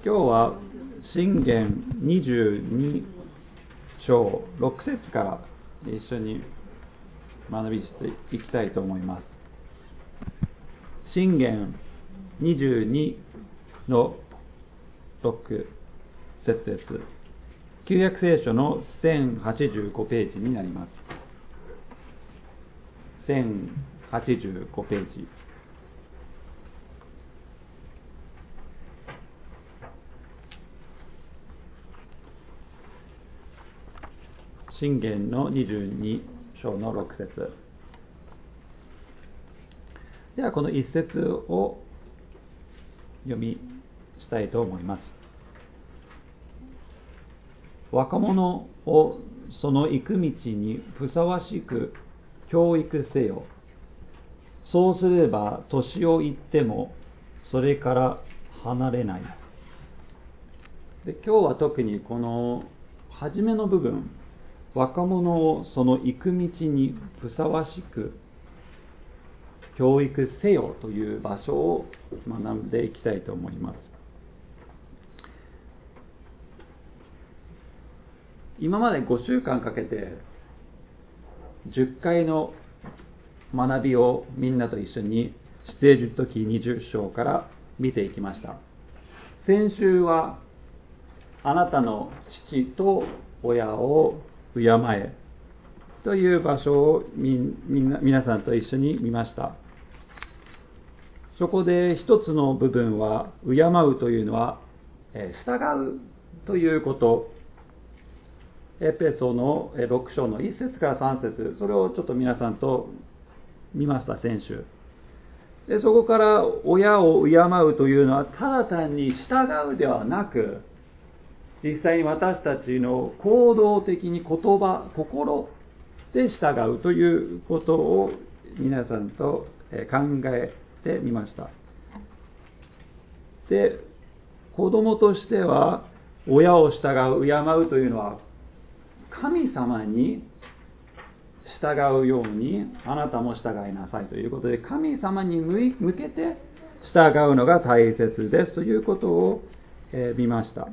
今日は箴言22章6節から一緒に学びしていきたいと思います。箴言22の6節です。旧約聖書の1085ページになります。1085ページ。箴言の22章の6節。ではこの一節を読みしたいと思います。若者をその行く道にふさわしく教育せよ。そうすれば年をいってもそれから離れない。で、今日は特にこの初めの部分、若者をその行く道にふさわしく教育せよという場所を学んでいきたいと思います。今まで5週間かけて10回の学びをみんなと一緒に出エジプト記20章から見ていきました。先週はあなたの父と親を敬えという場所を皆さんと一緒に見ました。そこで一つの部分は、敬うというのは従うということ。エペソの6章の1節から3節、それをちょっと皆さんと見ました、先週。でそこから親を敬うというのは、ただ単に従うではなく、実際に私たちの行動的に言葉、心で従うということを皆さんと考えてみました。で、子供としては、親を従う、敬うというのは、神様に従うようにあなたも従いなさいということで、神様に向けて従うのが大切ですということを見ました。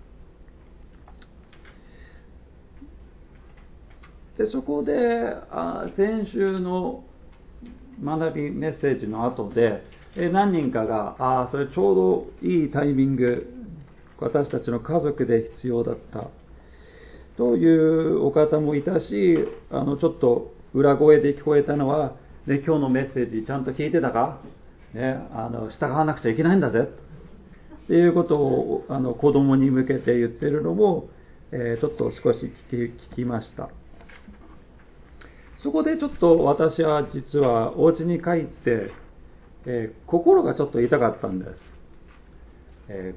でそこで先週の学びメッセージの後で何人かがそれちょうどいいタイミング、私たちの家族で必要だったというお方もいたし、ちょっと裏声で聞こえたのは、今日のメッセージちゃんと聞いてたか、従わなくちゃいけないんだぜっていうことを子供に向けて言ってるのも、ちょっと少し聞きました。そこでちょっと私は実はお家に帰って、心がちょっと痛かったんです。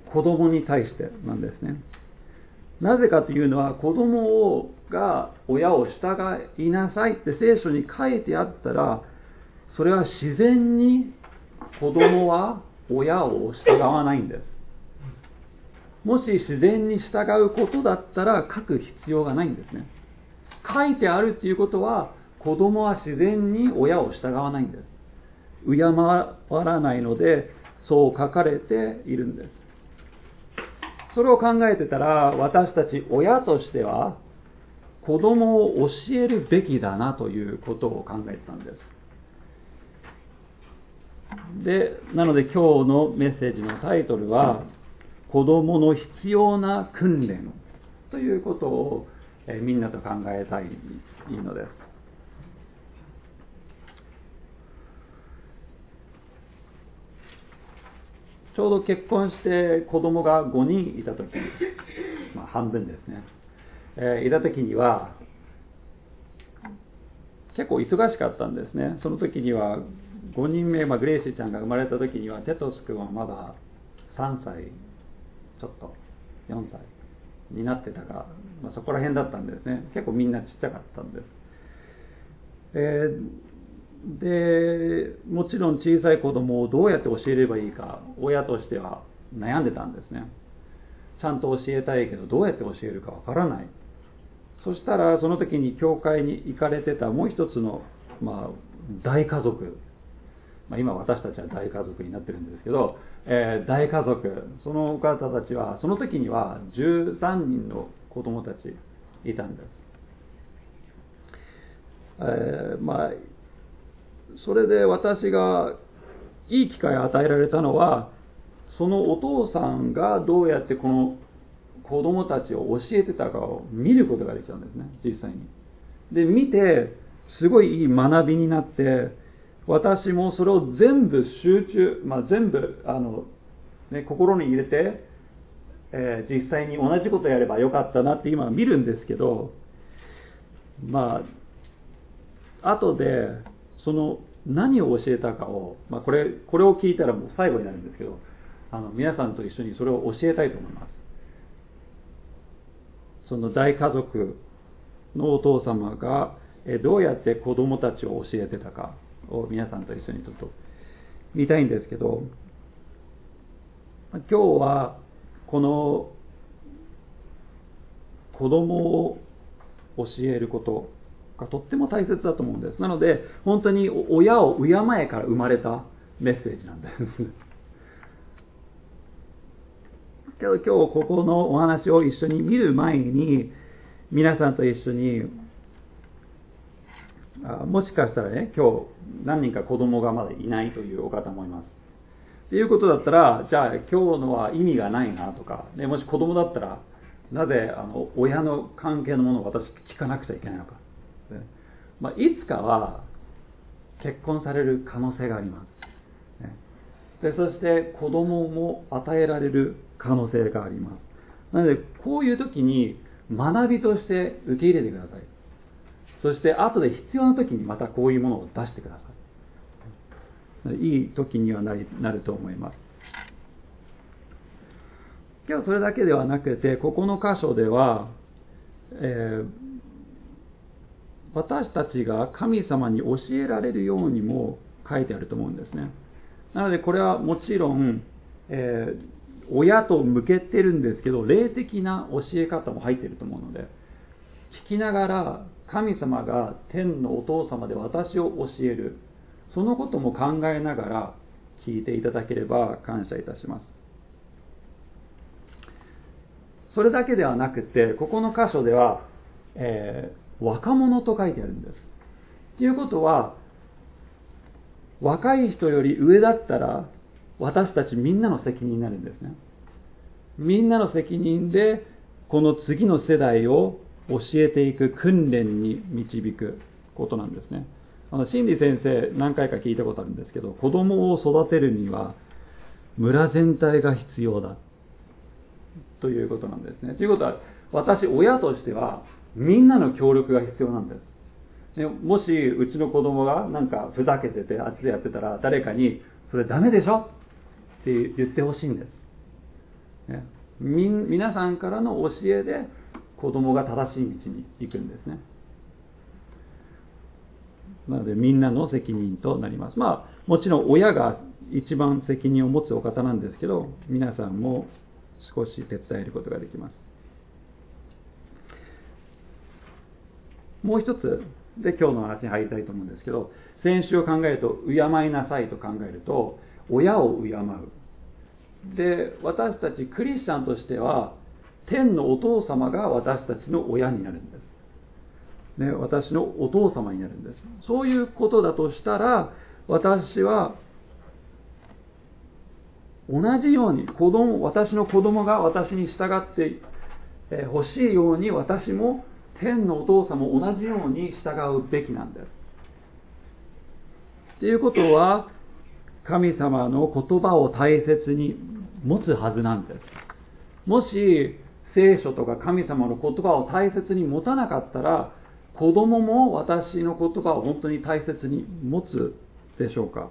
子供に対してなんですね。なぜかというのは、子供が親を従いなさいって聖書に書いてあったら、それは自然に子供は親を従わないんです。もし自然に従うことだったら書く必要がないんですね。書いてあるっていうことは、子供は自然に親を従わないんです。敬わないので、そう書かれているんです。それを考えてたら、私たち親としては、子供を教えるべきだなということを考えてたんです。で、なので今日のメッセージのタイトルは、子供の必要な訓練ということをみんなと考えたいのです。ちょうど結婚して子供が5人いたとき、半分ですね、いたときには結構忙しかったんですね。その時には5人目、グレイシーちゃんが生まれた時にはテトス君はまだ3歳ちょっと4歳になってたか、そこら辺だったんですね。結構みんなちっちゃかったんです。でもちろん小さい子供をどうやって教えればいいか、親としては悩んでたんですね。ちゃんと教えたいけどどうやって教えるかわからない。そしたらその時に教会に行かれてたもう一つの、大家族今私たちは大家族になってるんですけど、大家族、その方たちはその時には13人の子供たちいたんです。それで私がいい機会を与えられたのは、そのお父さんがどうやってこの子供たちを教えてたかを見ることができたんですね、実際に。で、見てすごいいい学びになって、私もそれを全部全部心に入れて、実際に同じことやればよかったなって今見るんですけど、後でその何を教えたかを、これを聞いたらもう最後になるんですけど、皆さんと一緒にそれを教えたいと思います。その大家族のお父様がどうやって子供たちを教えてたかを皆さんと一緒にちょっと見たいんですけど、今日はこの子供を教えることがとっても大切だと思うんです。なので本当に親を敬えから生まれたメッセージなんですけど今日ここのお話を一緒に見る前に、皆さんと一緒にもしかしたらね、今日何人か子供がまだいないというお方もいます。っていうことだったら、じゃあ今日のは意味がないなとか、もし子供だったらなぜ親の関係のものを私聞かなくちゃいけないのか、いつかは結婚される可能性があります。でそして子供も与えられる可能性があります。なのでこういう時に学びとして受け入れてください。そして後で必要な時にまたこういうものを出してください。いい時にはなると思います。今日それだけではなくて、ここの箇所では、私たちが神様に教えられるようにも書いてあると思うんですね。なのでこれはもちろん、親と向けてるんですけど、霊的な教え方も入っていると思うので、聞きながら神様が天のお父様で私を教える、そのことも考えながら聞いていただければ感謝いたします。それだけではなくて、ここの箇所では、若者と書いてあるんです。ということは、若い人より上だったら私たちみんなの責任になるんですね。みんなの責任でこの次の世代を教えていく訓練に導くことなんですね。心理先生何回か聞いたことあるんですけど、子供を育てるには村全体が必要だということなんですね。ということは、私親としてはみんなの協力が必要なんです。もしうちの子供がなんかふざけててあっちでやってたら、誰かにそれダメでしょって言ってほしいんです。皆さんからの教えで子供が正しい道に行くんですね。なのでみんなの責任となります。もちろん親が一番責任を持つお方なんですけど、皆さんも少し手伝えることができます。もう一つで今日の話に入りたいと思うんですけど、先週を考えると、敬いなさいと考えると、親を敬う。で、私たちクリスチャンとしては、天のお父様が私たちの親になるんです。私のお父様になるんです。そういうことだとしたら、私は同じように私の子供が私に従ってほしいように、私も天のお父様も同じように従うべきなんです。ということは、神様の言葉を大切に持つはずなんです。もし聖書とか神様の言葉を大切に持たなかったら、子供も私の言葉を本当に大切に持つでしょうか。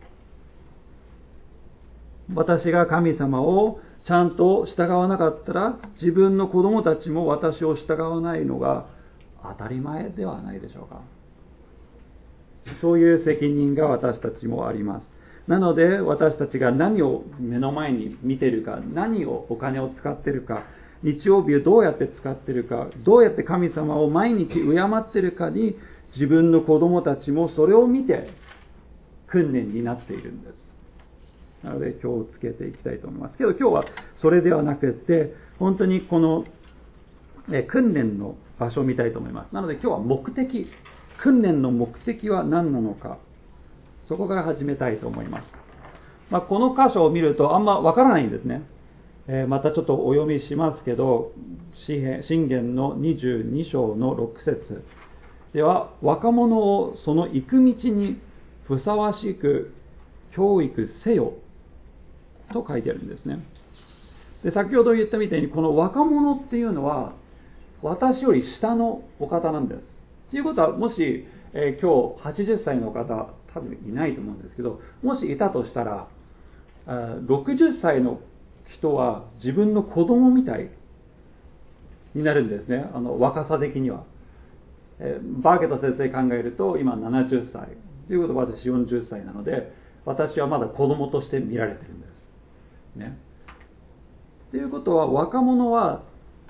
私が神様をちゃんと従わなかったら、自分の子供たちも私を従わないのが当たり前ではないでしょうか。そういう責任が私たちもあります。なので私たちが何を目の前に見ているか、何をお金を使っているか、日曜日をどうやって使っているか、どうやって神様を毎日敬っているかに、自分の子供たちもそれを見て訓練になっているんです。なので気をつけていきたいと思いますけど、今日はそれではなくて、本当にこの訓練の場所を見たいと思います。なので今日は訓練の目的は何なのか、そこから始めたいと思います。この箇所を見るとあんまわからないんですね。またちょっとお読みしますけど、箴言の22章の6節では、若者をその行く道にふさわしく教育せよと書いてあるんですね。で、先ほど言ったみたいに、この若者っていうのは私より下のお方なんです。ということは、もし、今日80歳の方多分いないと思うんですけど、もしいたとしたら、60歳の人は自分の子供みたいになるんですね。若さ的には。バーケット先生考えると今70歳ということは私40歳なので、私はまだ子供として見られてるんですね。ということは、若者は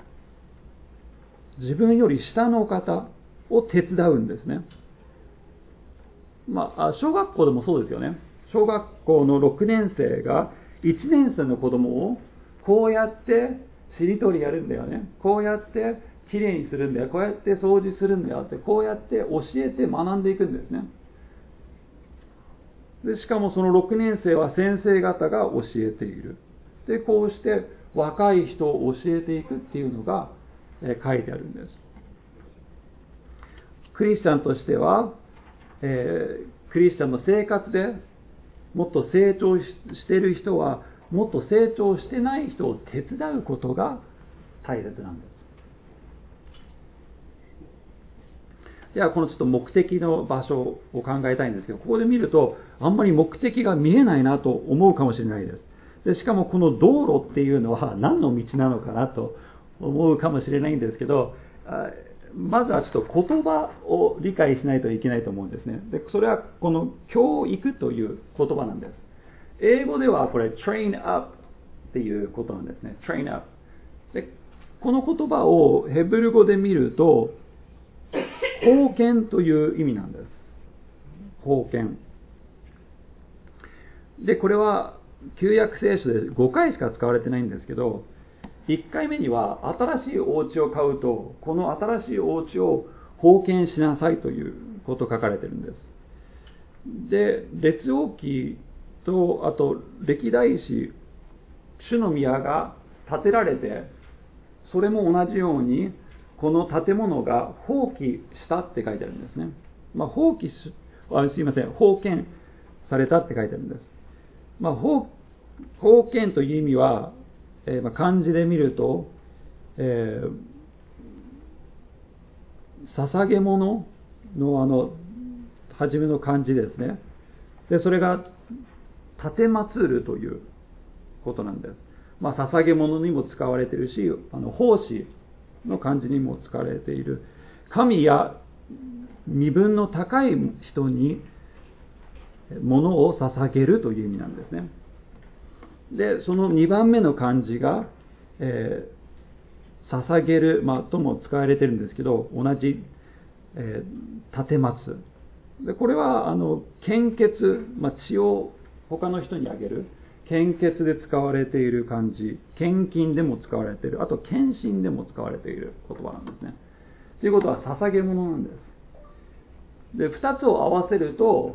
自分より下の方を手伝うんですね。小学校でもそうですよね。小学校の6年生が1年生の子供をこうやってしりとりやるんだよね。こうやってきれいにするんだよ。こうやって掃除するんだよって、こうやって教えて学んでいくんですね。でしかもその6年生は先生方が教えている。で、こうして若い人を教えていくっていうのが書いてあるんです。クリスチャンとしては、クリスチャンの生活でもっと成長している人はもっと成長してない人を手伝うことが大切なんです。では、このちょっと目的の場所を考えたいんですけど、ここで見るとあんまり目的が見えないなと思うかもしれないです。でしかもこの道路っていうのは何の道なのかなと思うかもしれないんですけど、まずはちょっと言葉を理解しないといけないと思うんですね。で、それはこの教育という言葉なんです。英語ではこれ train up っていうことなんですね。train up。で、この言葉をヘブル語で見ると封建という意味なんです。封建。で、これは旧約聖書で5回しか使われてないんですけど、1回目には新しいお家を買うと、この新しいお家を封建しなさいということが書かれているんです。で、列王記と、あと歴代史、主の宮が建てられて、それも同じようにこの建物が放棄したって書いてあるんですね。封建されたって書いてあるんです。封建という意味は、漢字で見ると、捧げ物の初めの漢字ですね。で、それが立てまつるということなんです。捧げ物にも使われているし、奉仕の漢字にも使われている。神や身分の高い人に物を捧げるという意味なんですね。で、その2番目の漢字が、捧げる、とも使われているんですけど、同じ、立てまつ。で、これは献血、血を他の人にあげる献血で使われている漢字、献金でも使われている、あと献身でも使われている言葉なんですね。ということは捧げ物なんです。で、2つを合わせると、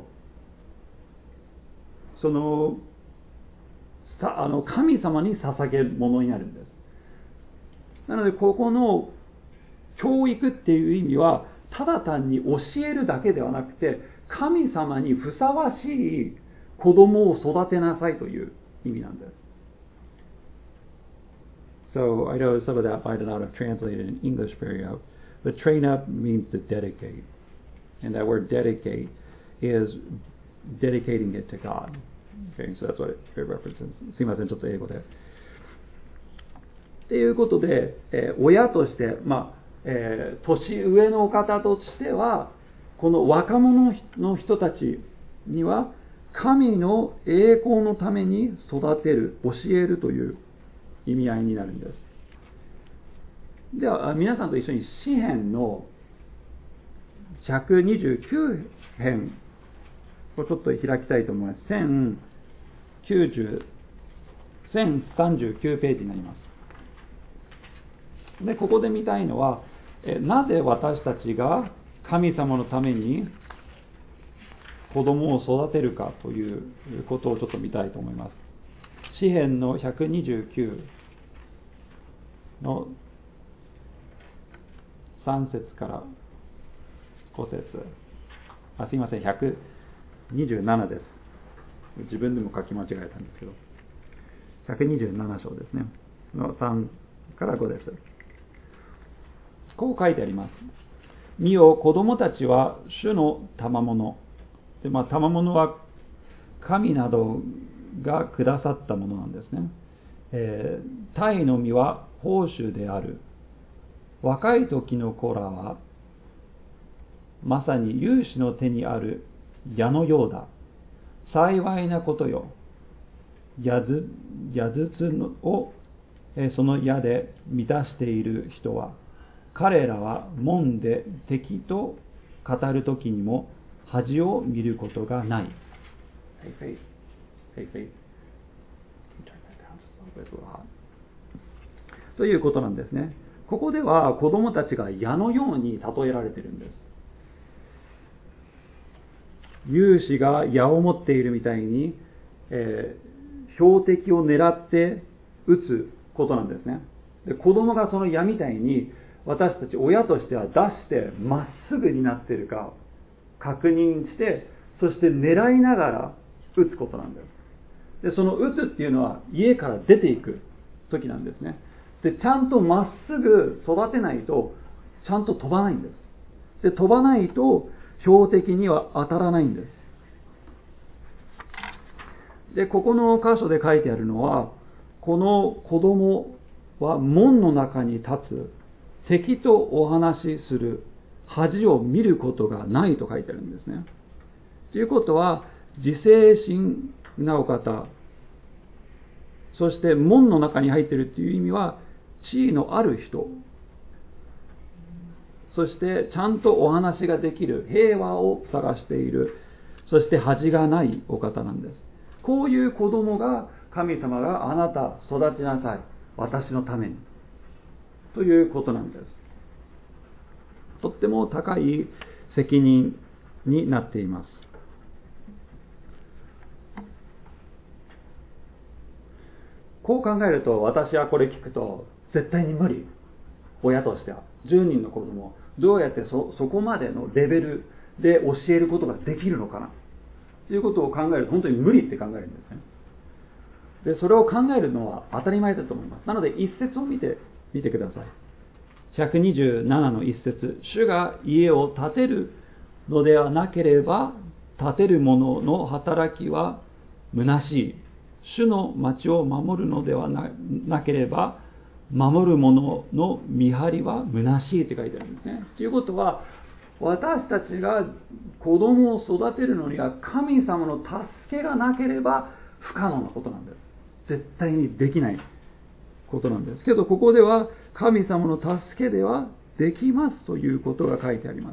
神様に捧げるものになるんです。なので、ここの教育っていう意味は、ただ単に教えるだけではなくて、神様にふさわしい子供を育てなさいという意味なんです。So, I know some of that might not have translated in English very well, but train up means to dedicate. And that word dedicate is dedicating it to God.Okay, so that's what it references. すいません、ちょっと英語で。ということで、親として、年上の方としては、この若者の人たちには、神の栄光のために育てる、教えるという意味合いになるんです。では、皆さんと一緒に詩編の129編これちょっと開きたいと思います。1039ページになります。で、ここで見たいのは、なぜ私たちが神様のために子供を育てるかということをちょっと見たいと思います。詩編の129の3節から5節、すいません、127です。自分でも書き間違えたんですけど、127章ですね、の3から5です。こう書いてあります。見よ、子供たちは主の賜物で、賜物は神などがくださったものなんですね。鯛の実は報酬である。若い時の子らはまさに勇士の手にある矢のようだ。幸いなことよ。矢筒をその矢で満たしている人は、彼らは門で敵と語るときにも恥を見ることがない。ということなんですね。ここでは子供たちが矢のように例えられているんです。勇士が矢を持っているみたいに、標的を狙って撃つことなんですね。で、子供がその矢みたいに私たち親としては出してまっすぐになっているか確認して、そして狙いながら撃つことなんです。で、その撃つっていうのは家から出ていく時なんですね。で、ちゃんとまっすぐ育てないとちゃんと飛ばないんです。で、飛ばないと標的には当たらないんです。で、ここの箇所で書いてあるのは、この子供は門の中に立つ敵とお話しする恥を見ることがないと書いてあるんですね。ということは、自制心なお方、そして門の中に入っているという意味は、地位のある人、そしてちゃんとお話ができる、平和を探している、そして恥がないお方なんです。こういう子供が神様があなた育ちなさい、私のためにということなんです。とっても高い責任になっています。こう考えると、私はこれ聞くと絶対に無理。親としては10人の子供をどうやってそこまでのレベルで教えることができるのかなということを考えると、本当に無理って考えるんですね。で、それを考えるのは当たり前だと思います。なので一節を見てください。127の一節、主が家を建てるのではなければ建てる者の働きは虚しい。主の町を守るのでは なければ守る者の見張りは虚しいって書いてあるんですね。ということは、私たちが子供を育てるのには神様の助けがなければ不可能なことなんです。絶対にできないことなんですけど、ここでは神様の助けではできますということが書いてあります。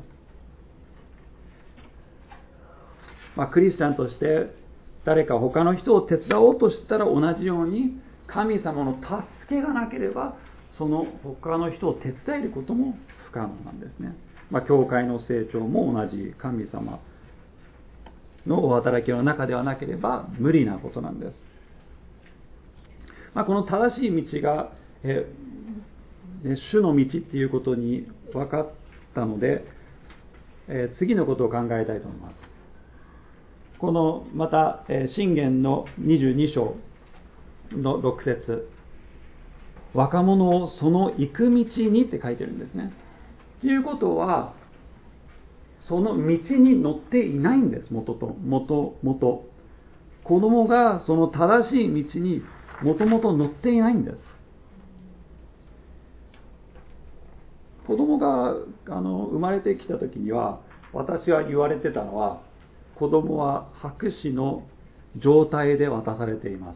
クリスチャンとして誰か他の人を手伝おうとしたら同じように、神様の助けがなければその他の人を手伝えることも不可能なんですね。教会の成長も同じ、神様のお働きの中ではなければ無理なことなんです。この正しい道が主の道っていうことに分かったので、次のことを考えたいと思います。このまた箴言の22章の6節、若者をその行く道にって書いてるんですね。ということは、その道に乗っていないんです。もと子供がその正しい道にもともと乗っていないんです。子供が生まれてきた時には、私が言われてたのは、子供は白紙の状態で渡されています。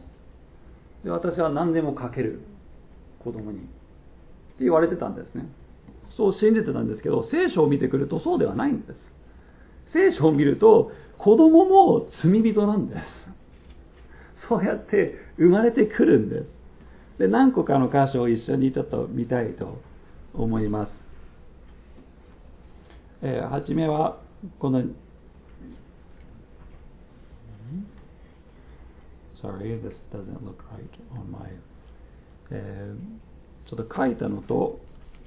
で、私は何でも書ける子供にって言われてたんですね。そう信じてたんですけど、聖書を見てくるとそうではないんです。 聖書を見ると子供も罪人なんです。そうやって生まれてくるんです。で、何個かの箇所を一緒にちょっと見たいと思います。はじめはこのSorry, this doesn't look right on my ちょっと書いたのと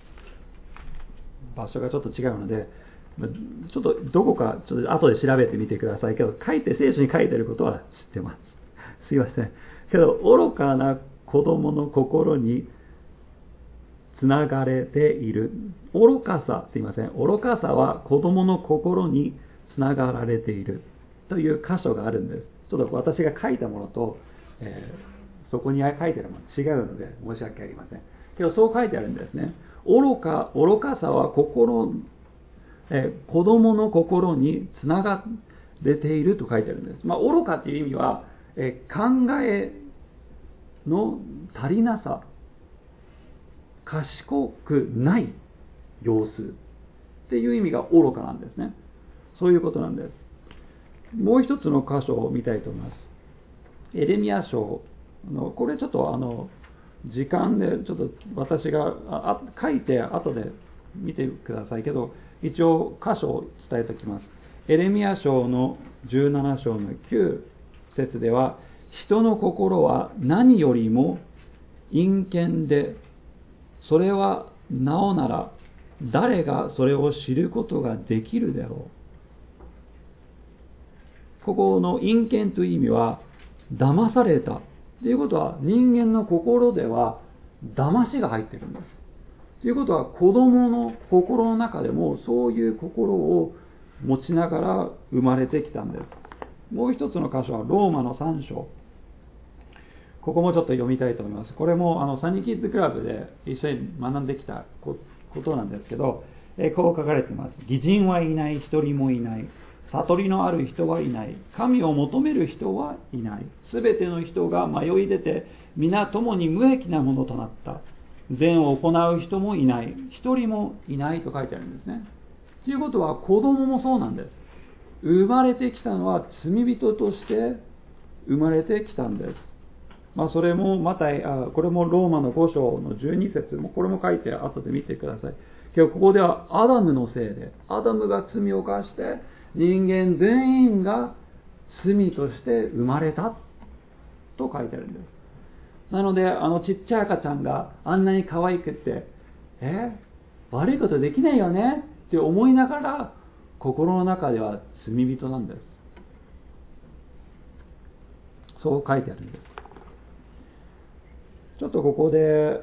場所がちょっと違うので、ちょっとどこかちょっと後で調べてみてくださいけど、聖書に書いてることは知ってます。すいません。けど、愚かな子供の心につながれている。愚かさは子供の心につながられているという箇所があるんです。ちょっと私が書いたものと、そこに書いてあるもの違うので申し訳ありません。けどそう書いてあるんですね。愚かさは子供の心につながれていると書いてあるんです。愚かという意味は、考えの足りなさ、賢くない様子っていう意味が愚かなんですね。そういうことなんです。もう一つの箇所を見たいと思います。エレミヤ書の、これちょっと時間でちょっと私が書いて後で見てくださいけど、一応箇所を伝えておきます。エレミヤ書の17章の9節では、人の心は何よりも陰険で、それはなおなら誰がそれを知ることができるでろう。ここの陰険という意味は騙されたということは、人間の心では騙しが入っているんです。ということは、子供の心の中でもそういう心を持ちながら生まれてきたんです。もう一つの箇所はローマの3章。ここもちょっと読みたいと思います。これもサニーキッズクラブで一緒に学んできたことなんですけど、こう書かれています。義人はいない、一人もいない。悟りのある人はいない。神を求める人はいない。すべての人が迷い出て、皆共に無益なものとなった。善を行う人もいない。一人もいないと書いてあるんですね。ということは、子供もそうなんです。生まれてきたのは罪人として生まれてきたんです。それもこれもローマの5章の12節もこれも書いて後で見てください。今日ここではアダムのせいで、アダムが罪を犯して、人間全員が罪として生まれたと書いてあるんです。なので、ちっちゃい赤ちゃんがあんなに可愛くって、悪いことできないよねって思いながら、心の中では罪人なんです。そう書いてあるんです。ちょっとここで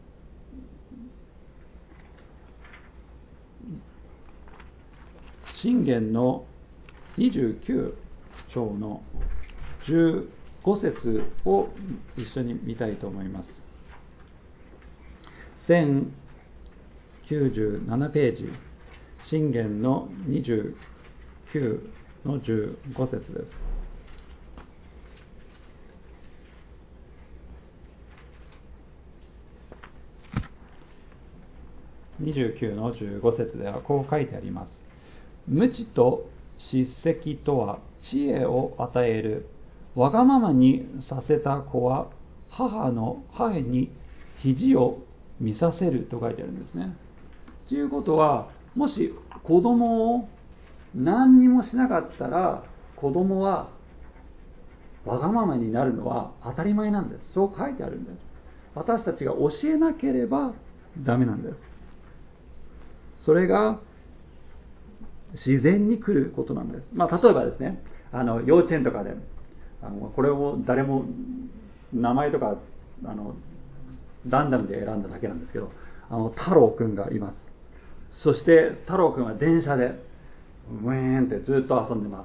箴言の29章の15節を一緒に見たいと思います。1097ページ、箴言の29の15節です。29の15節ではこう書いてあります。無知と叱責とは知恵を与える。わがままにさせた子は母の母に肘を見させると書いてあるんですね。ということは、もし子供を何にもしなかったら、子供はわがままになるのは当たり前なんです。そう書いてあるんです。私たちが教えなければダメなんです。それが自然に来ることなんです。例えばですね、幼稚園とかでこれを誰も名前とかランダムで選んだだけなんですけど、太郎くんがいます。そして太郎くんは電車でウェーンってずっと遊んでます。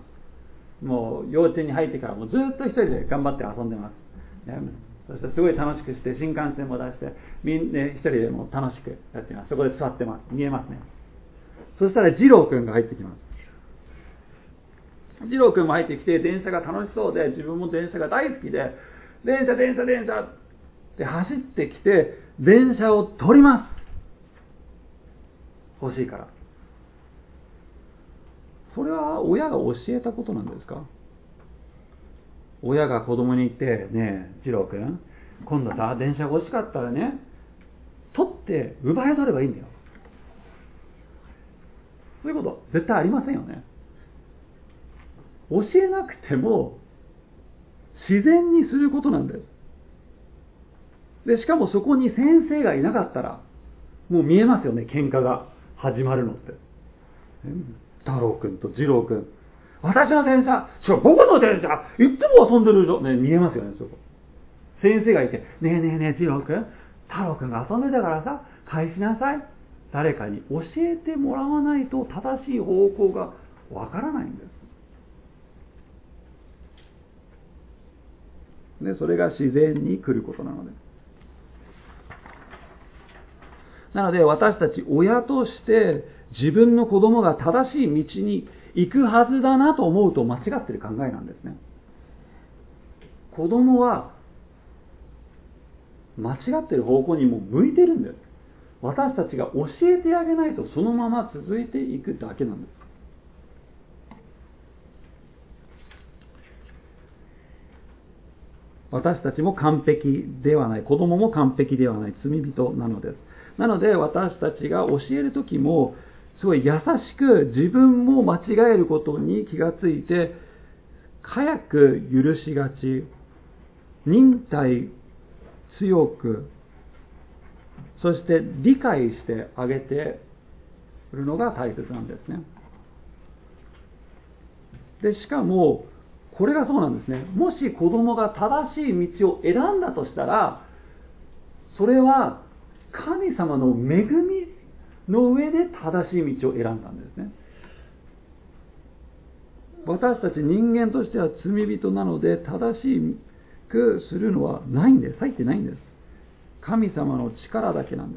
もう幼稚園に入ってからもずっと一人で頑張って遊んでます、ね、そしてすごい楽しくして、新幹線も出してみんな一人でも楽しくやってます。そこで座ってます。見えますね。そしたら二郎くんが入ってきます。二郎くんも入ってきて、電車が楽しそうで、自分も電車が大好きで、電車って走ってきて、電車を取ります。欲しいから。 それは親が教えたことなんですか？親が子供に言って、ねえ、次郎君、今度さ、電車が欲しかったらね、取って奪い取ればいいんだよ。そういうこと絶対ありませんよね。教えなくても自然にすることなんです。でしかもそこに先生がいなかったらもう見えますよね、喧嘩が始まるのって。太郎君と次郎君、私の電車、僕の電車いつも遊んでるでしょ、ね、見えますよね。そこ先生がいて、ねえねえねえ次郎君、太郎君が遊んでたからさ返しなさい。誰かに教えてもらわないと正しい方向がわからないんです。でそれが自然に来ることなのです。なので私たち親として自分の子供が正しい道に行くはずだなと思うと間違っている考えなんですね。子供は間違っている方向にも向いてるんです。私たちが教えてあげないとそのまま続いていくだけなんです。私たちも完璧ではない、子供も完璧ではない罪人なのです。なので私たちが教えるときもすごい優しく自分も間違えることに気がついて早く許しがち、忍耐強く、そして理解してあげているのが大切なんですね。でしかもこれがそうなんですね。もし子供が正しい道を選んだとしたら、それは神様の恵みの上で正しい道を選んだんですね。私たち人間としては罪人なので正しくするのはないんです。入ってないんです。神様の力だけなんです。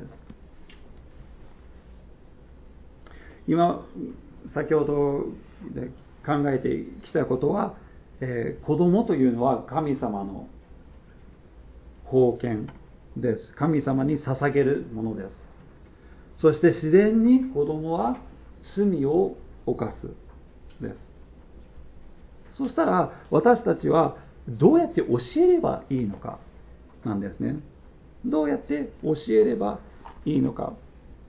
今先ほど考えてきたことは、子供というのは神様の宝剣です。神様に捧げるものです。そして自然に子供は罪を犯すです。そしたら私たちはどうやって教えればいいのかなんですね。どうやって教えればいいのか。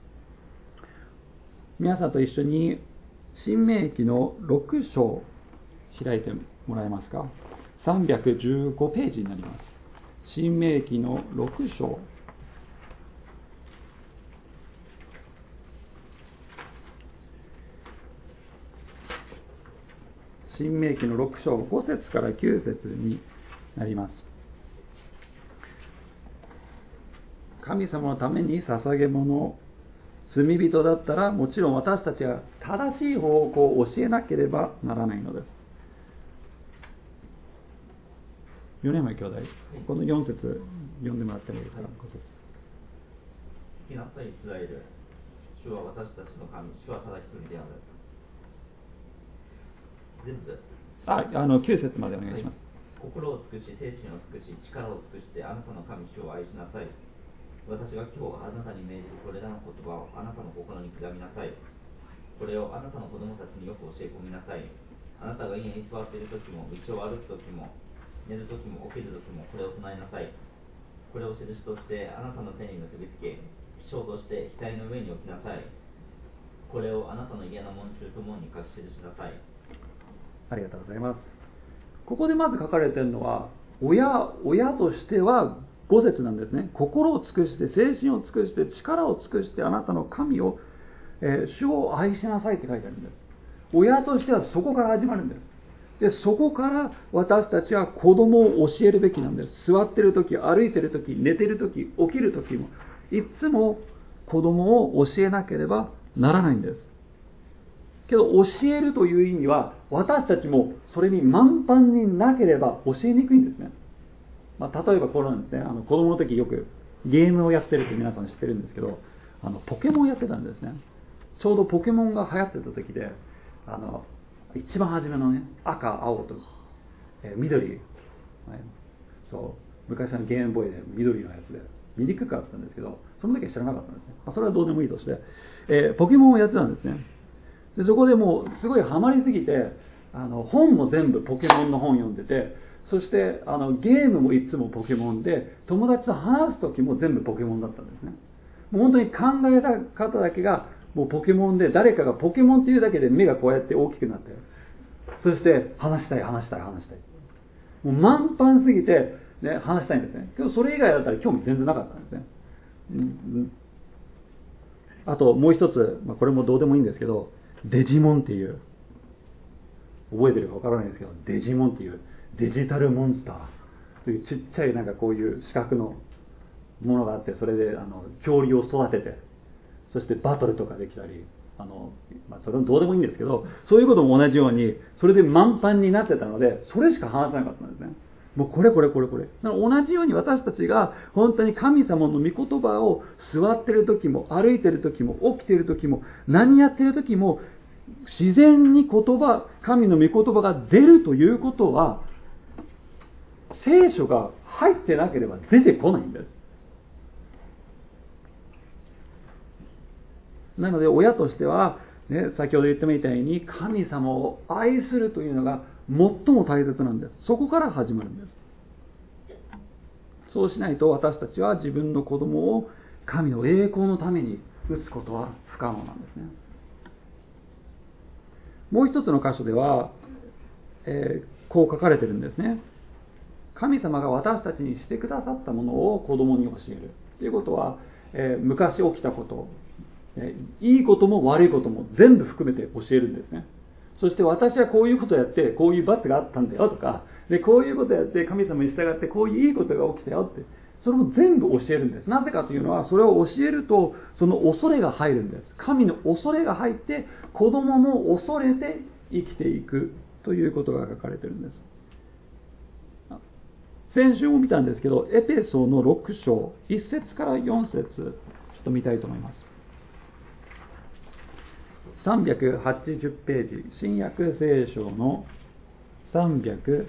皆さんと一緒に申命記の6章開いてもらえますか。315ページになります。申命記の6章。申命記の6章5節から9節になります。神様のために捧げ物、罪人だったらもちろん私たちは正しい方向を教えなければならないのです。米山兄弟、この4節読んでもらってもいいですか。 聞きなさいイスラエル、主は私たちの神、主はただ一人である。全部 9節までお願いします。 心を尽くし、精神を尽くし、力を尽くしてあなたの神主を愛しなさい。私が今日あなたに命じるこれらの言葉をあなたの心に刻みなさい。これをあなたの子供たちによく教え込みなさい。あなたが家に座っている時も、道を歩く時も、寝る時も起きる時もこれを唱えなさい。これを印としてあなたの手に結びつけ、記章として額の上に置きなさい。これをあなたの家の門中ともに書き記しなさい。 ありがとうございます。ここでまず書かれているのは親としては5節なんですね。心を尽くして、精神を尽くして、力を尽くしてあなたの神を、主を愛しなさいって書いてあるんです。親としてはそこから始まるんです。でそこから私たちは子供を教えるべきなんです。座ってる時、歩いてる時、寝てる時、起きる時もいつも子供を教えなければならないんです。けど教えるという意味は私たちもそれに満帆になければ教えにくいんですね。例えばこれなんですね、子供の時よくゲームをやってるって皆さん知ってるんですけど、ポケモンやってたんですね。ちょうどポケモンが流行ってた時で、一番初めのね、赤、青と、緑、そう昔のゲームボーイで緑のやつで見にくかったんですけど、その時は知らなかったんですね。それはどうでもいいとして、ポケモンをやってたんですね。 でそこでもうすごいハマりすぎて、本も全部ポケモンの本読んでて、そしてゲームもいつもポケモンで、友達と話す時も全部ポケモンだったんですね。もう本当に考え方だけがもうポケモンで、誰かがポケモンっていうだけで目がこうやって大きくなって、そして話したい。もう満帆すぎて、ね、話したいんですね。けどそれ以外だったら興味全然なかったんですね。あともう一つ、これもどうでもいいんですけど、デジモンっていう、覚えてるかわからないですけど、デジモンっていうデジタルモンスターというちっちゃいなんかこういう四角のものがあって、それで恐竜を育てて、そしてバトルとかできたり、それもどうでもいいんですけど、そういうことも同じように、それで満帆になってたので、それしか話せなかったんですね。もうこれ。だから同じように私たちが本当に神様の御言葉を座ってる時も、歩いてる時も、起きてる時も、何やってる時も、自然に神の御言葉が出るということは、聖書が入ってなければ出てこないんです。なので親としては、先ほど言ってみたいに神様を愛するというのが最も大切なんです。そこから始まるんです。そうしないと私たちは自分の子供を神の栄光のために打つことは不可能なんですね。もう一つの箇所では、こう書かれているんですね。神様が私たちにしてくださったものを子供に教えるということは、昔起きたこと、いいことも悪いことも全部含めて教えるんですね。そして私はこういうことをやってこういう罰があったんだよとか、でこういうことをやって神様に従ってこういういいことが起きたよって、それも全部教えるんです。なぜかというのは、それを教えるとその恐れが入るんです。神の恐れが入って子供も恐れて生きていくということが書かれているんです。先週も見たんですけど、エペソの6章1節から4節ちょっと見たいと思います。380ページ、新約聖書の380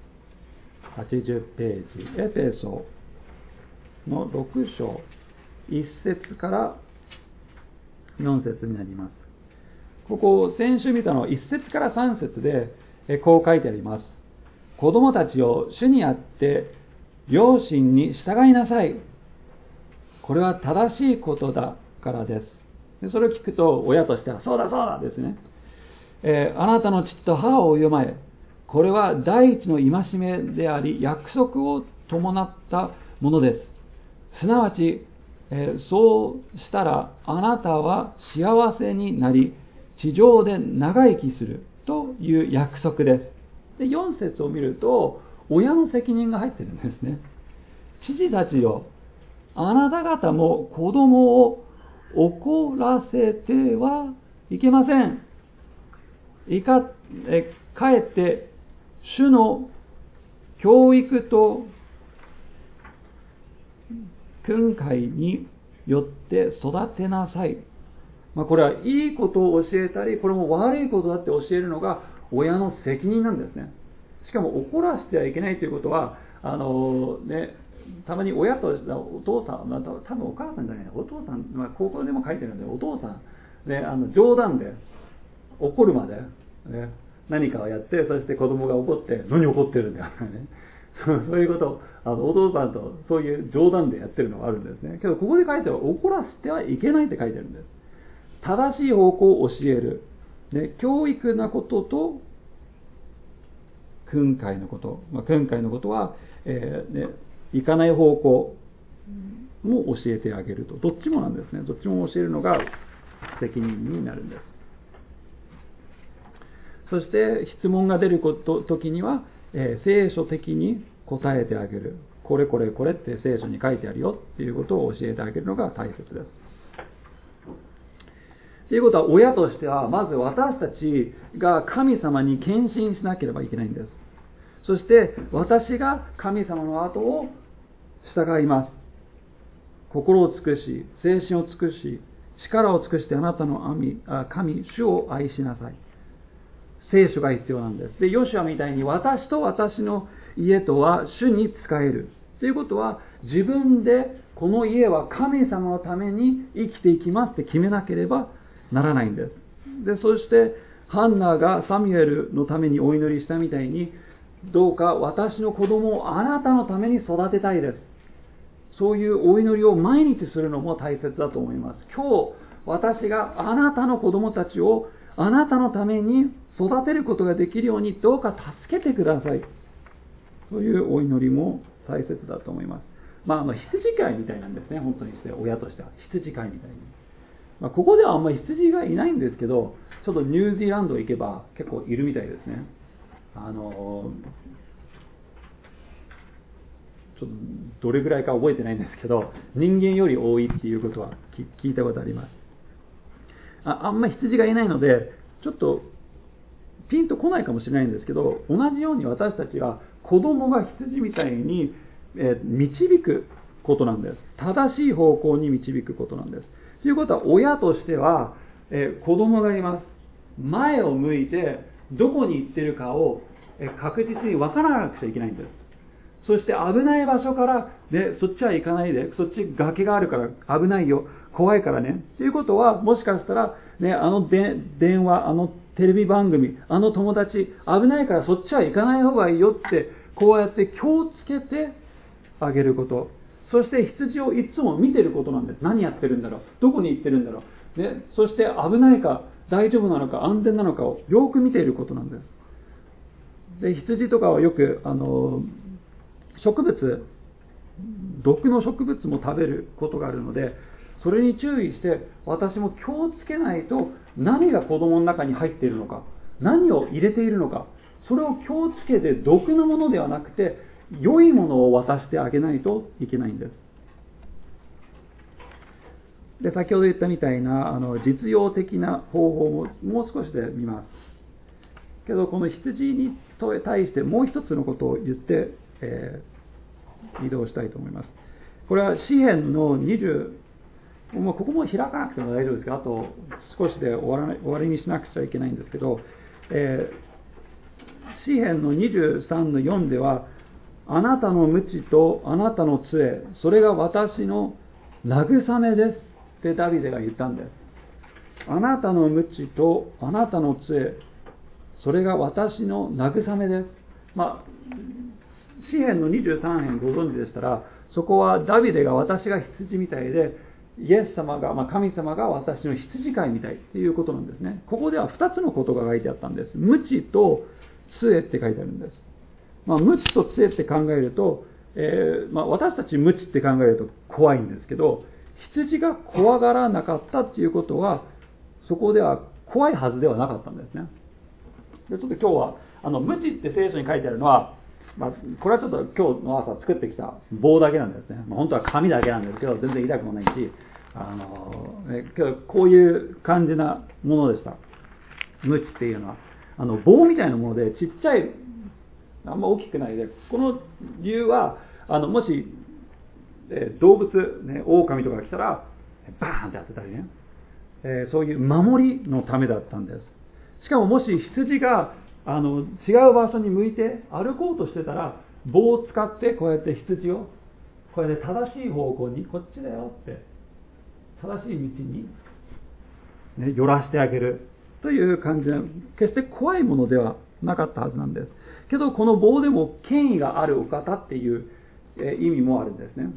ページ、エペソの6章1節から4節になります。ここ先週見たのは1節から3節でこう書いてあります。子供たちを主にあって両親に従いなさい。これは正しいことだからです。でそれを聞くと親としてはそうだですね。あなたの父と母を敬え。これは第一の戒めであり約束を伴ったものです。すなわち、そうしたらあなたは幸せになり地上で長生きするという約束です。で4節を見ると親の責任が入っているんですね。父たちよ、あなた方も子供を怒らせてはいけません。かえって主の教育と訓戒によって育てなさい。これはいいことを教えたり、これも悪いことだって教えるのが親の責任なんですね。しかも怒らせてはいけないということは、たまに親とお父さん、多分お母さんじゃないな、お父さん、高校でも書いてるんで、お父さん、冗談で怒るまで、何かをやって、そして子供が怒って、何怒ってるんだよ、そういうことをお父さんとそういう冗談でやってるのがあるんですね。けどここで書いてある怒らせてはいけないって書いてあるんです。正しい方向を教える、教育なことと訓戒のこと、訓戒のことは、行かない方向も教えてあげると、どっちもなんですね。どっちも教えるのが責任になるんです。そして質問が出る時には、聖書的に答えてあげる。これって聖書に書いてあるよっていうことを教えてあげるのが大切です。ということは、親としてはまず私たちが神様に献身しなければいけないんです。そして私が神様の後を従います。心を尽くし、精神を尽くし、力を尽くしてあなたの神、主を愛しなさい。聖書が必要なんです。で、ヨシュアみたいに私と私の家とは主に仕える。ということは、自分でこの家は神様のために生きていきますって決めなければならないんです。 でそしてハンナがサミュエルのためにお祈りしたみたいに、どうか私の子供をあなたのために育てたいです。そういうお祈りを毎日するのも大切だと思います。今日私があなたの子供たちをあなたのために育てることができるようにどうか助けてください。そういうお祈りも大切だと思います。羊飼いみたいなんですね、本当にして親としては羊飼いみたいに。ここではあんまり羊がいないんですけど、ちょっとニュージーランド行けば結構いるみたいですね。ちょっとどれぐらいか覚えてないんですけど、人間より多いっていうことは聞いたことあります。あんまり羊がいないのでちょっとピンとこないかもしれないんですけど、同じように私たちは子供が羊みたいに導くことなんです。正しい方向に導くことなんです。ということは、親としては、子供がいます。前を向いてどこに行ってるかを確実に分からなくちゃいけないんです。そして危ない場所から、そっちは行かないで、そっち崖があるから危ないよ、怖いからね。ということは、もしかしたら、電話、テレビ番組、友達、危ないからそっちは行かない方がいいよって、こうやって気をつけてあげること。そして羊をいつも見てることなんです。何やってるんだろう、どこに行ってるんだろう、そして危ないか、大丈夫なのか、安全なのかをよく見ていることなんです。で、羊とかはよく植物、毒の植物も食べることがあるので、それに注意して私も気をつけないと、何が子供の中に入っているのか、何を入れているのか、それを気をつけて、毒のものではなくて良いものを渡してあげないといけないんです。で、先ほど言ったみたいな実用的な方法ももう少しで見ますけど、この羊に対してもう一つのことを言って、移動したいと思います。これは詩編のもうここも開かなくても大丈夫ですが、あと少しで終わりにしなくちゃいけないんですけど、詩編の23の4では、あなたの鞭とあなたの杖、それが私の慰めですってダビデが言ったんです。あなたの鞭とあなたの杖、それが私の慰めです。詩編の23編ご存知でしたら、そこはダビデが私が羊みたいで、イエス様が、神様が私の羊飼いみたいっていうことなんですね。ここでは2つのことが書いてあったんです。鞭と杖って書いてあるんです。鞭と杖って考えると、私たち鞭って考えると怖いんですけど、羊が怖がらなかったっていうことは、そこでは怖いはずではなかったんですね。で、ちょっと今日は鞭って聖書に書いてあるのは、これはちょっと今日の朝作ってきた棒だけなんですね。本当は紙だけなんですけど、全然痛くもないし、けどこういう感じなものでした。鞭っていうのは棒みたいなもので、ちっちゃい、あんま大きくないで、この理由はもし、動物、狼とか来たらバーンって当てたりね、そういう守りのためだったんです。しかももし羊が違う場所に向いて歩こうとしてたら、棒を使ってこうやって羊をこれで正しい方向に、こっちだよって正しい道に、寄らせてあげるという感じで、決して怖いものではなかったはずなんですけど、この棒でも権威があるお方っていう意味もあるんですね。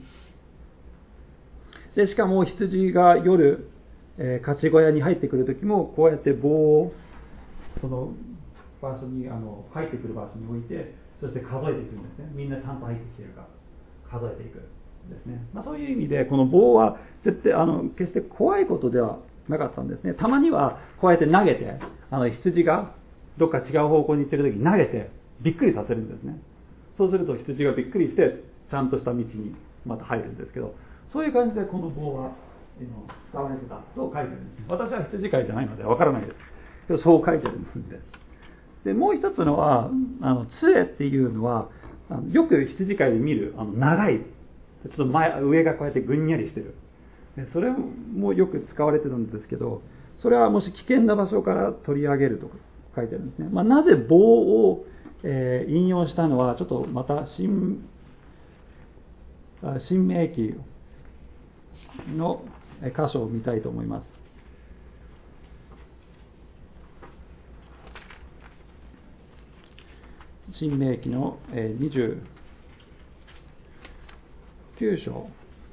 でしかも羊が夜勝ち小屋に入ってくるときも、こうやって棒をその場所に入ってくる場所に置いて、そして数えていくんですね。みんなちゃんと入ってきているか数えていくんですね。そういう意味でこの棒は決して怖いことではなかったんですね。たまにはこうやって投げて、羊がどっか違う方向に行ってるときに投げてびっくりさせるんですね。そうすると羊がびっくりしてちゃんとした道にまた入るんですけど、そういう感じでこの棒は使われてたと書いてあるんです。私は羊飼いじゃないのでわからないですけど、そう書いてあるんです。で、もう一つのは杖っていうのはよく羊飼いで見る長い、ちょっと上がこうやってぐんにゃりしてる、それもよく使われてるんですけど、それはもし危険な場所から取り上げると書いてあるんですね。なぜ棒を、引用したのは、ちょっとまた新明記の箇所を見たいと思います。 新明記の29章、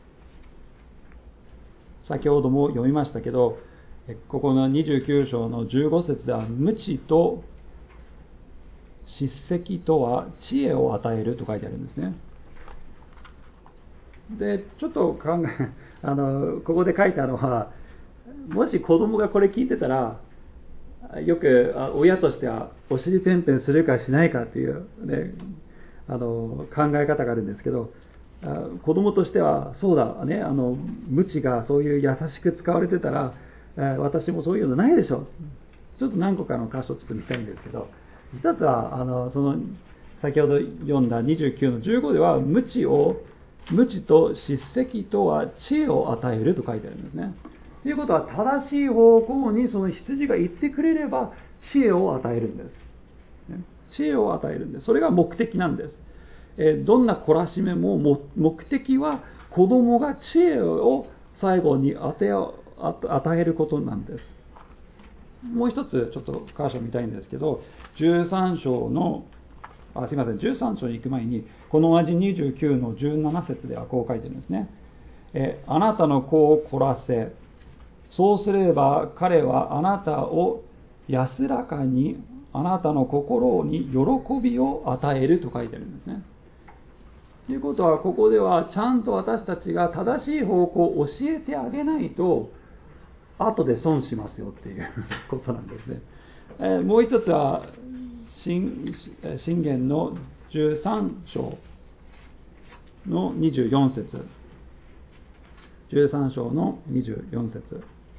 先ほども読みましたけど、ここの29章の15節では、無知と叱責とは知恵を与えると書いてあるんですね。で、ちょっとここで書いてあるのは、もし子供がこれ聞いてたら、よく親としてはお尻ペンペンするかしないかっていう、ね、考え方があるんですけど、子供としてはそうだね、無知がそういう優しく使われてたら、私もそういうのないでしょ。ちょっと何個かの箇所をちょっと見たいんですけど、一つはその先ほど読んだ29の15では、無知と叱責とは知恵を与えると書いてあるんですね。ということは、正しい方向にその羊が行ってくれれば知恵を与えるんです。知恵を与えるんです。それが目的なんです。どんな懲らしめも目的は子供が知恵を最後に与えることなんです。もう一つちょっと箇所見たいんですけど、13章に行く前に、この同じ29の17節ではこう書いてるんですね。あなたの子を懲らせ、そうすれば彼はあなたを安らかに、あなたの心に喜びを与えると書いてあるんですね。ということは、ここではちゃんと私たちが正しい方向を教えてあげないと、後で損しますよっていうことなんですね。もう一つは、箴言の13章の24節。13章の24節。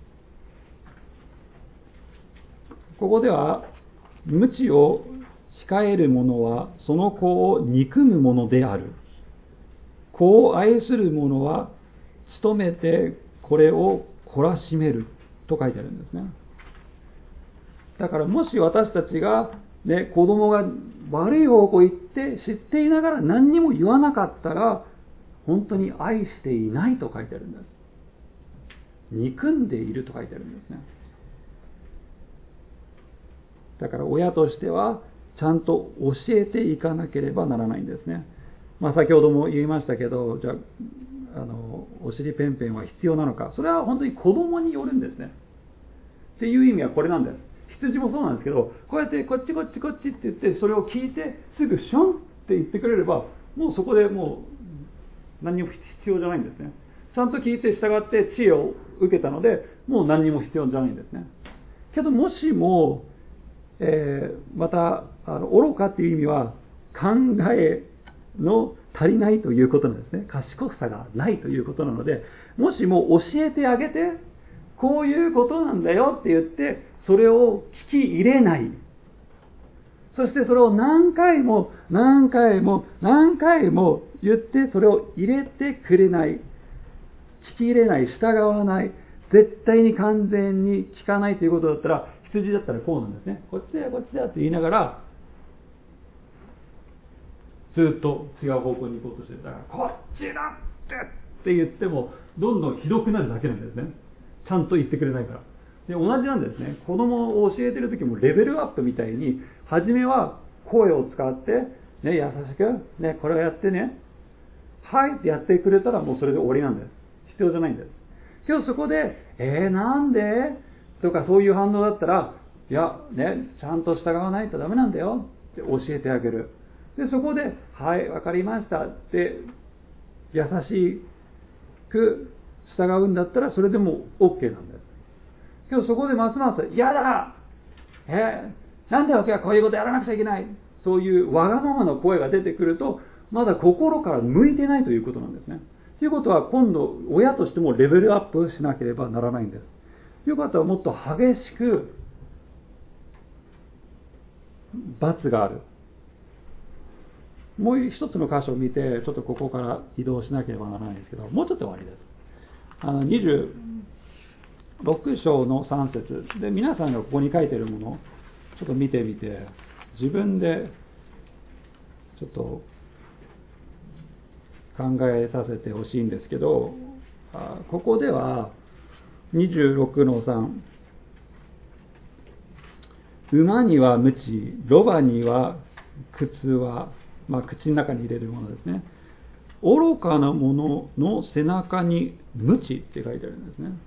ここでは、無知を控える者はその子を憎むものである。子を愛する者は努めてこれを懲らしめると書いてあるんですね。だからもし私たちが、子供が悪い方向行って知っていながら何にも言わなかったら、本当に愛していないと書いてあるんです。憎んでいると書いてあるんですね。だから親としてはちゃんと教えていかなければならないんですね。先ほども言いましたけど、じゃあ、お尻ペンペンは必要なのか。それは本当に子供によるんですね。っていう意味はこれなんです。羊もそうなんですけど、こうやってこっちこっちこっちって言って、それを聞いてすぐションって言ってくれれば、もうそこでもう何にも必要じゃないんですね。ちゃんと聞いて従って知恵を受けたので、もう何にも必要じゃないんですね。けどもしも、また愚かっていう意味は考えの足りないということなんですね。賢さがないということなので、もしも教えてあげて、こういうことなんだよって言ってそれを聞き入れない、そしてそれを何回も何回も何回も言ってそれを入れてくれない、聞き入れない、従わない、絶対に完全に聞かないということだったら、羊だったらこうなんですね。こっちだよこっちだって言いながらずっと違う方向に行こうとしてる。だからこっちだって言ってもどんどんひどくなるだけなんですね。ちゃんと言ってくれないから。で、同じなんですね。子供を教えてる時もレベルアップみたいに、初めは声を使って、優しく、これをやってね、はいってやってくれたらもうそれで終わりなんです。必要じゃないんです。今日そこで、なんでとかそういう反応だったら、いや、ちゃんと従わないとダメなんだよって教えてあげる。で、そこで、はい、わかりましたって優しく従うんだったらそれでも OK なんです。けどそこでますます嫌だ、なんでわけはこういうことやらなくちゃいけない、そういうわがままの声が出てくると、まだ心から向いてないということなんですね。ということは今度親としてもレベルアップしなければならないんです。ということはもっと激しく罰がある。もう一つの箇所を見て、ちょっとここから移動しなければならないんですけど、もうちょっと終わりです。26章の3節で、皆さんがここに書いているものをちょっと見てみて、自分でちょっと考えさせてほしいんですけど、ここでは26の3、馬には鞭、ロバには靴は、口の中に入れるものですね。愚かな者の背中に鞭って書いてあるんですね。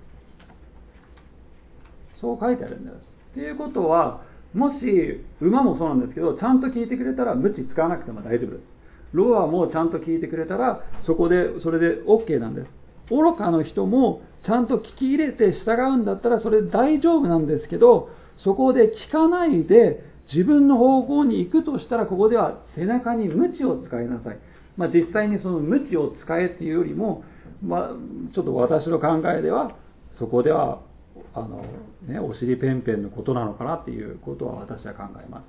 そう書いてあるんです。ということは、もし馬もそうなんですけど、ちゃんと聞いてくれたら鞭使わなくても大丈夫です。ロアもちゃんと聞いてくれたらそれで OK なんです。愚かの人もちゃんと聞き入れて従うんだったらそれで大丈夫なんですけど、そこで聞かないで自分の方向に行くとしたら、ここでは背中に鞭を使いなさい。実際にその鞭を使えっていうよりも、ちょっと私の考えではそこではお尻ペンペンのことなのかなっていうことは私は考えます、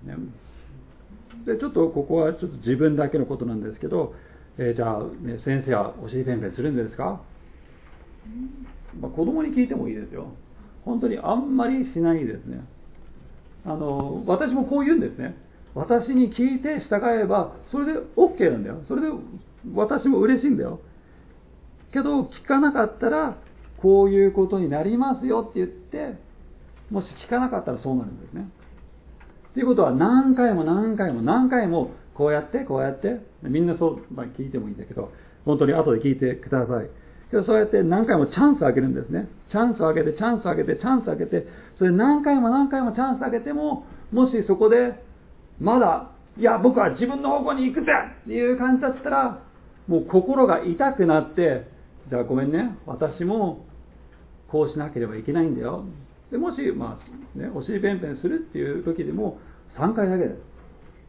ね。でちょっとここはちょっと自分だけのことなんですけど、じゃあ、先生はお尻ペンペンするんですか？子供に聞いてもいいですよ。本当にあんまりしないですね。私もこう言うんですね。私に聞いて従えばそれで OK なんだよ。それで私も嬉しいんだよ。けど聞かなかったらこういうことになりますよって言って、もし聞かなかったらそうなるんですね。ということは何回もこうやってみんなそう、聞いてもいいんだけど、本当に後で聞いてください。けどそうやって何回もチャンスをあげるんですね。チャンスをあげて、それ何回もチャンスをあげても、もしそこでまだいや僕は自分の方向に行くぜっていう感じだったら、もう心が痛くなって、じゃあごめんね、私もこうしなければいけないんだよ。でもし、お尻ペンペンするっていう時でも3回だけです、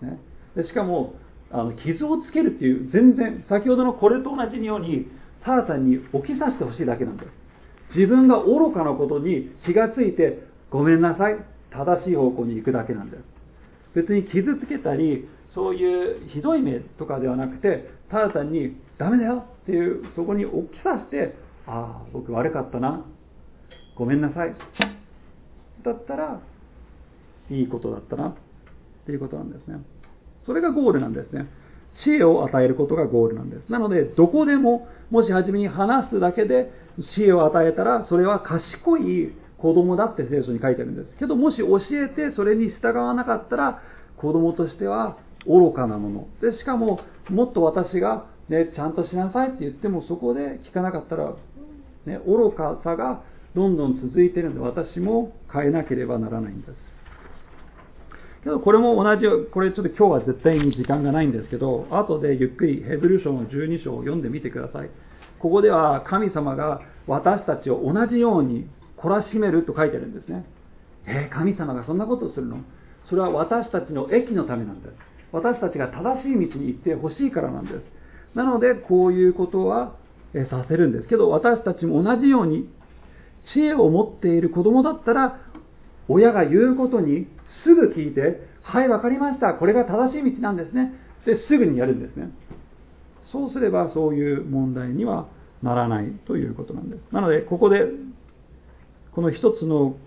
ね。でしかも傷をつけるっていう、全然先ほどのこれと同じようにタータンに起きさせてほしいだけなんです。自分が愚かなことに気がついて、ごめんなさい、正しい方向に行くだけなんです。別に傷つけたりそういうひどい目とかではなくて、タータンにダメだよっていう、そこに起きさせて、ああ僕悪かったな、ごめんなさいだったらいいことだったなっていうことなんですね。それがゴールなんですね。知恵を与えることがゴールなんです。なのでどこでも、もし初めに話すだけで知恵を与えたら、それは賢い子供だって聖書に書いてあるんですけど、もし教えてそれに従わなかったら、子供としては愚かなもので、しかももっと私が、ちゃんとしなさいって言ってもそこで聞かなかったら、愚かさがどんどん続いているので、私も変えなければならないんです。けどこれも同じ、これちょっと今日は絶対に時間がないんですけど、後でゆっくりヘブル書の12章を読んでみてください。ここでは神様が私たちを同じように懲らしめると書いてあるんですね。神様がそんなことをするの？それは私たちの益のためなんです。私たちが正しい道に行ってほしいからなんです。なのでこういうことはさせるんですけど、私たちも同じように知恵を持っている子供だったら、親が言うことにすぐ聞いて、はいわかりました、これが正しい道なんですね、ですぐにやるんですね。そうすればそういう問題にはならないということなんです。なのでここでこの一つの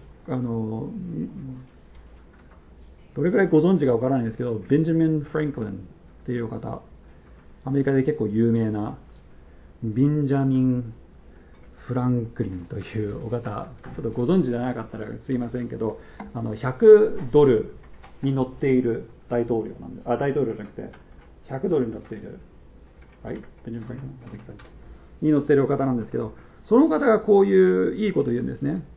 どれくらいご存知かわからないんですけど、ベンジャミン・フランクリンっていう方、アメリカで結構有名なベンジャミン・フランクリンというお方、ちょっとご存知じゃなかったらすいませんけど、$100に乗っている大統領なんで、大統領じゃなくて$100に乗っている、はい、ベンジャミン・フランクリンに乗っているお方なんですけど、その方がこういういいことを言うんですね。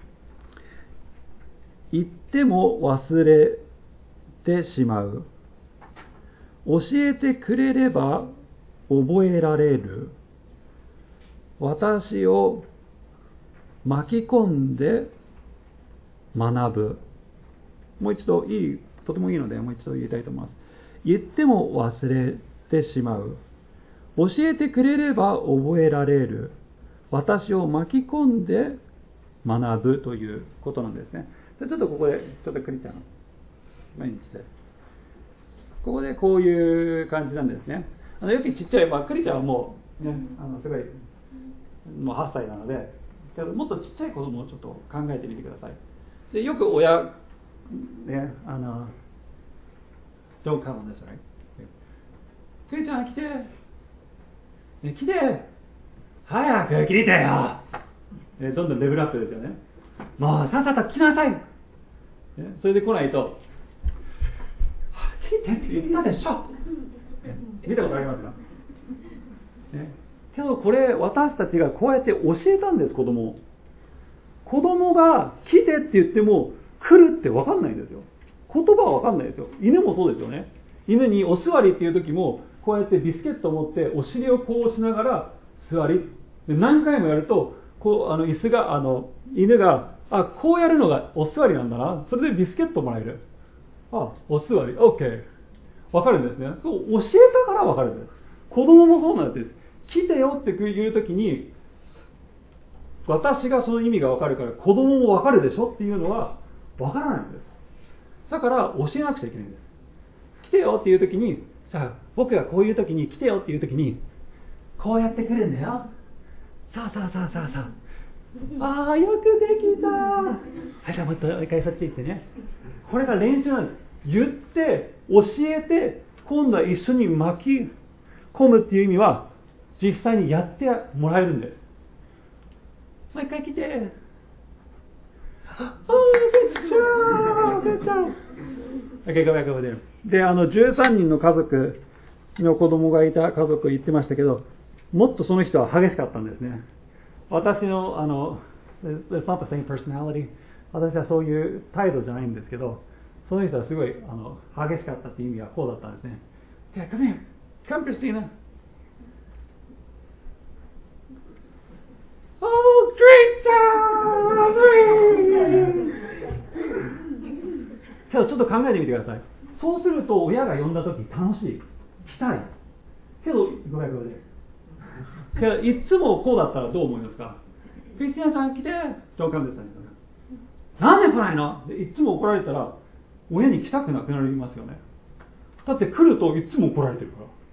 言っても忘れてしまう。教えてくれれば覚えられる。私を巻き込んで学ぶ。もう一度とてもいいのでもう一度言いたいと思います。言っても忘れてしまう。教えてくれれば覚えられる。私を巻き込んで学ぶということなんですね。ちょっとここでクリちゃん前に来て、ここでこういう感じなんですね。よくちっちゃい、クリちゃんはもうね、すごいもう8歳なので、もっとちっちゃい子供をちょっと考えてみてください。でよく親ね、Don't come on this, right? クリちゃん来て、来て、早く来てよ。どんどんレベルアップですよね。もうさっさと来なさい。それで来ないと、 来てって言ったでしょ。見たことありますか、ね、けどこれ私たちがこうやって教えたんです。子供が来てって言っても来るって分かんないんですよ。言葉は分かんないですよ。犬もそうですよね。犬にお座りっていう時もこうやってビスケットを持ってお尻をこうしながら座りで、何回もやるとこう椅子が犬がこうやるのがお座りなんだな、それでビスケットもらえる、お座り OK 分かるんですね。そう教えたから分かるんです。子供もそうなんです。来てよって言う時に私がその意味が分かるから子供も分かるでしょっていうのは分からないんです。だから教えなくちゃいけないんです。来てよっていう時に、さあ僕がこういう時に来てよっていう時にこうやって来るんだよ。さあよくできた。はい、じゃあもう一回そっち行ってね。これが練習なんです。言って教えて今度は一緒に巻き込むっていう意味は実際にやってもらえるんです。もう一回来て。Okay, go back over there. で、13人の家族の子供がいた家族言ってましたけど、もっとその人は激しかったんですね。私のit's not the same personality。私はそういう態度じゃないんですけど、その人はすごい激しかったっていう意味はこうだったんですね。Okay, come here, come Christina. Oh, great job! ちょっと考えてみてください。そうすると親が呼んだとき楽しい、来たい。けどごめんいつもこうだったらどう思いますか。クリスティアンさん来て、長官ですね。なんで来ないの？いつも怒られたら親に来たくなくなりますよね。だって来るといつも怒られてるから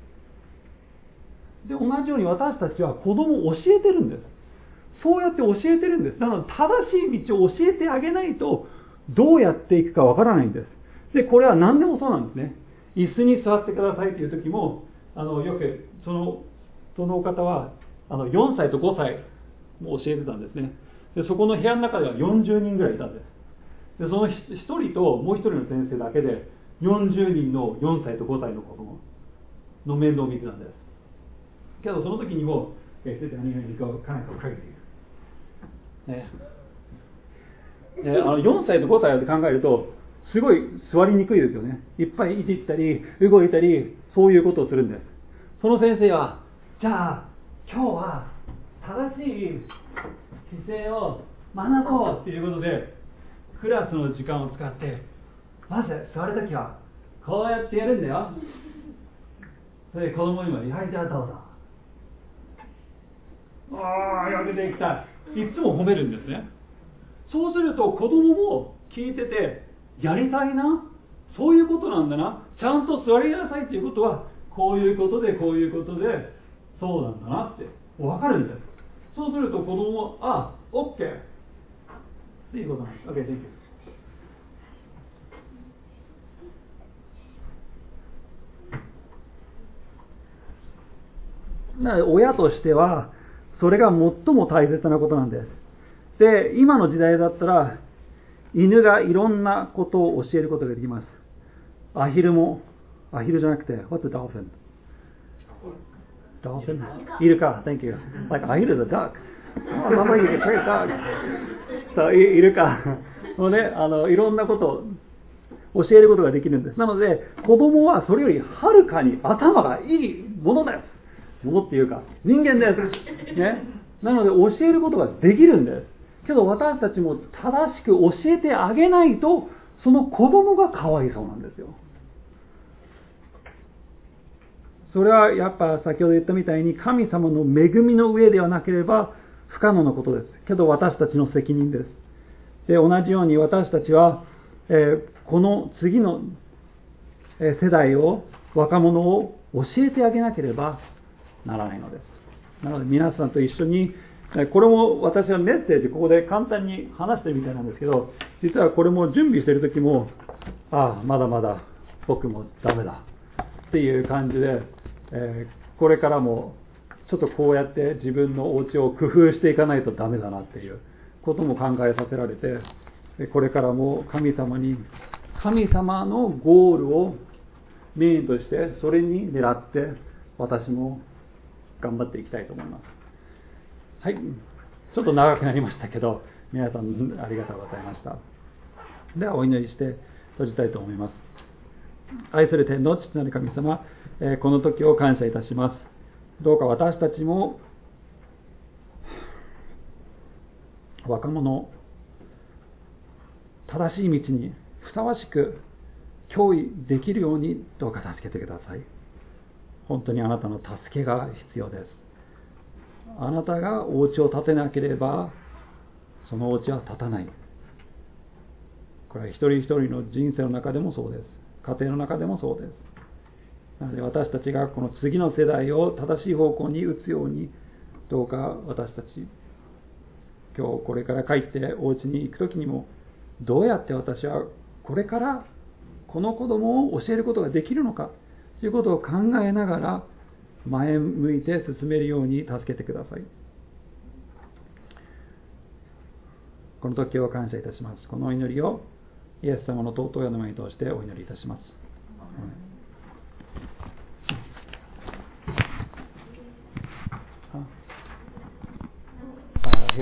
。で、同じように私たちは子供を教えてるんです。そうやって教えてるんです。なので正しい道を教えてあげないとどうやっていくかわからないんです。で、これは何でもそうなんですね。椅子に座ってくださいという時もよくそのお方は4歳と5歳も教えてたんですね。で、そこの部屋の中では40人ぐらいいたんです。で、その1人ともう1人の先生だけで40人の4歳と5歳の子供の面倒を見てたんです。けどその時にも4歳と5歳で考えるとすごい座りにくいですよね。いっぱいいじったり動いたりそういうことをするんです。その先生はじゃあ今日は正しい姿勢を学ぼうっていうことでクラスの時間を使ってまず座るときはこうやってやるんだよ。それで子供にもはいじゃあどうぞ。よくできた。いつも褒めるんですね。そうすると子供も聞いててやりたいな、そういうことなんだな、ちゃんと座りなさいっていうことはこういうことでこういうことでそうなんだなって分かるんです。そうすると子供もOK っていうことなんです。OK, thank you。親としてはそれが最も大切なことなんです。で、今の時代だったら犬がいろんなことを教えることができます。アヒルじゃなくて What's a dolphin? Dolphin? イルカ Thank you. Like アヒル is a duck. Oh, Mama, you can train dogs. そう、イルカのね、いろんなことを教えることができるんです。なので子供はそれよりはるかに頭がいいものです。ものっていうか人間です、ね、なので教えることができるんです。けど私たちも正しく教えてあげないとその子供がかわいそうなんですよ。それはやっぱ先ほど言ったみたいに神様の恵みの上ではなければ不可能なことです。けど私たちの責任です。で、同じように私たちは、この次の世代を若者を教えてあげなければならないのです。なので皆さんと一緒にこれも私はメッセージここで簡単に話してるみたいなんですけど、実はこれも準備してる時もまだまだ僕もダメだっていう感じで、これからもちょっとこうやって自分のお家を工夫していかないとダメだなっていうことも考えさせられて、これからも神様のゴールをメインとしてそれに狙って私も頑張っていきたいと思います。はい、ちょっと長くなりましたけど、皆さんありがとうございました。ではお祈りして閉じたいと思います。愛する天の父なる神様、この時を感謝いたします。どうか私たちも若者、正しい道にふさわしく憑依できるようにどうか助けてください。本当にあなたの助けが必要です。あなたがお家を建てなければそのお家は建たない。これは一人一人の人生の中でもそうです。家庭の中でもそうです。なので私たちがこの次の世代を正しい方向に打つように、どうか私たち今日これから帰ってお家に行くときにも、どうやって私はこれからこの子供を教えることができるのかということを考えながら前向いて進めるように助けてください。この時を感謝いたします。このお祈りをイエス様の尊いお名前に通してお祈りいたします。